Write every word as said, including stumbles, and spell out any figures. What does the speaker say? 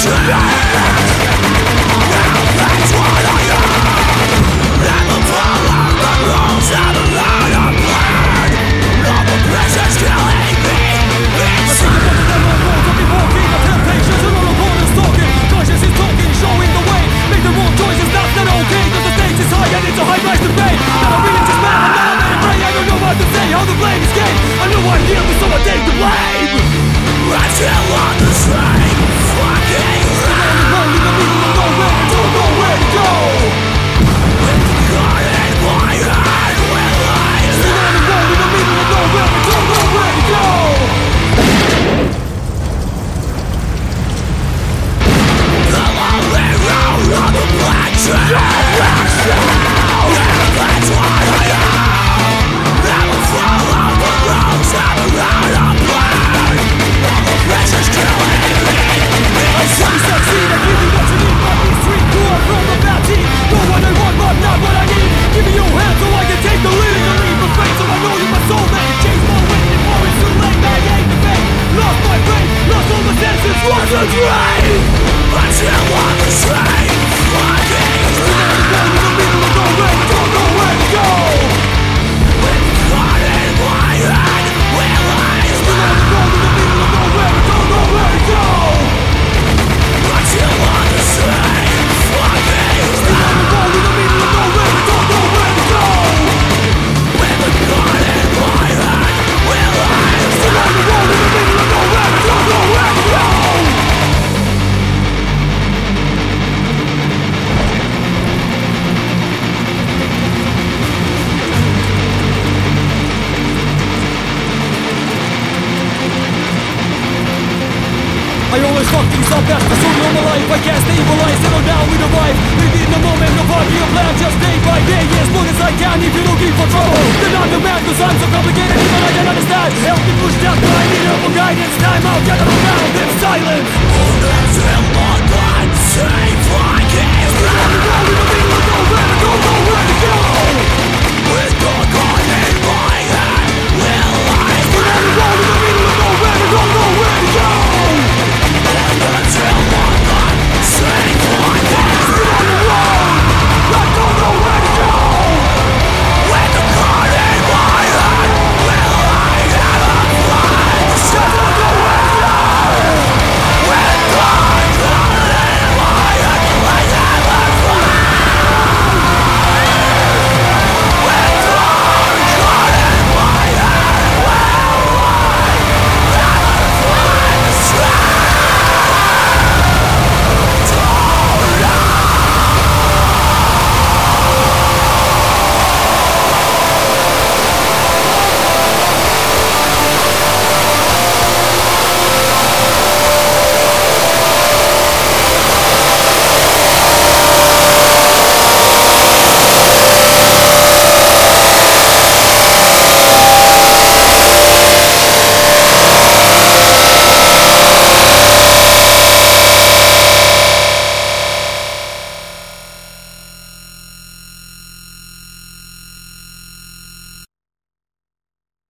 I always fuck things up, that's the story of my life. I can't stabilize, settle down, we arrive. Maybe in the moment, no party or plan, just day by day, as long as I can. If you're looking for trouble, then I'm the man, cause I'm so complicated, even I can understand. Help me push that line,